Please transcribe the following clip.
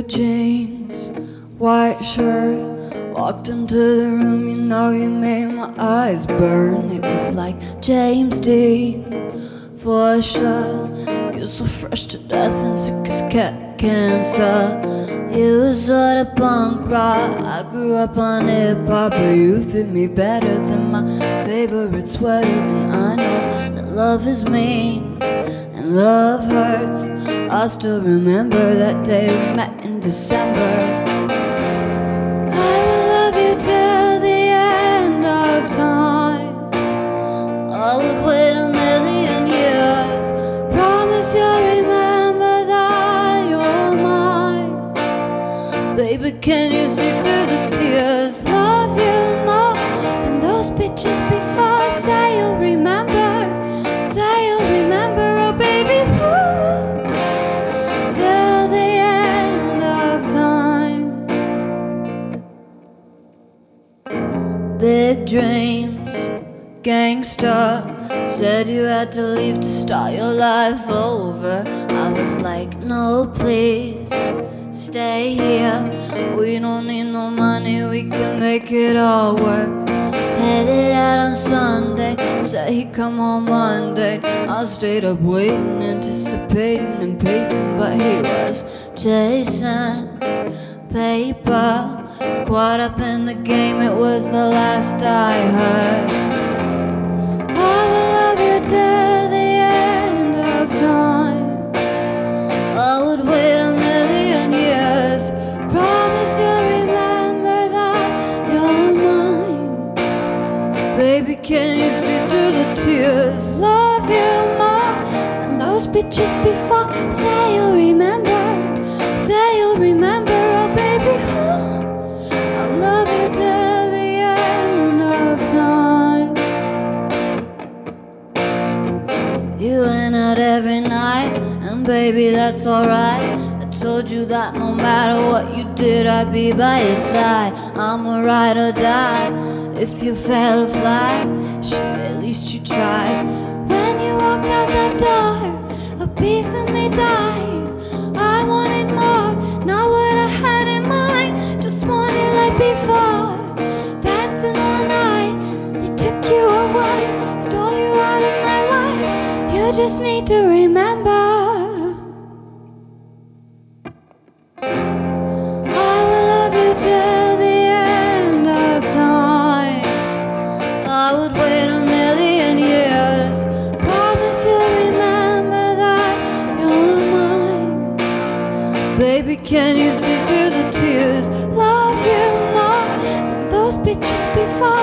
jeans, white shirt. Walked into the room, you know you made my eyes burn. It was like James Dean, for sure. You're so fresh to death and sick as cat cancer. You was sort of punk rock, I grew up on hip-hop, but you fit me better than my favorite sweater. And I know that love is mean and love hurts. I still remember that day we met in December. I will love you till the end of time. I would wait a million years. Promise you'll remember that you're mine. Baby, can you see through the tears? Love you more than those bitches before. Say you'll remember. Say you'll remember, oh baby, woo, till the end of time. Big dreams, gangster. Said you had to leave to start your life over. I was like, no please, stay here. We don't need no money, we can make it all work. Headed out on Sunday, said he'd come on Monday. I stayed up waiting, anticipating and pacing, but he was chasing paper. Caught up in the game, it was the last I heard. I will love you till the end of time. I would wait a million years. Promise you'll remember that you're mine. Baby, can you see through the tears? Love you more than those bitches before. Say you'll remember. Say you'll remember, oh baby, I'll love you till the end of time. You went out every night, and baby, that's alright. I told you that no matter what you did, I'd be by your side. I'm a ride or die. If you fell or fly, shit, at least you tried. When you walked out that door, a piece of me died. I wanted more, not what I had in mind. Just wanted like before, dancing all night. They took you away, stole you out of my life. You just need to remember. I will love you till the end of time. I would wait a million years. Promise you'll remember that you're mine. Baby, can you see through the tears? Love you more than those bitches before.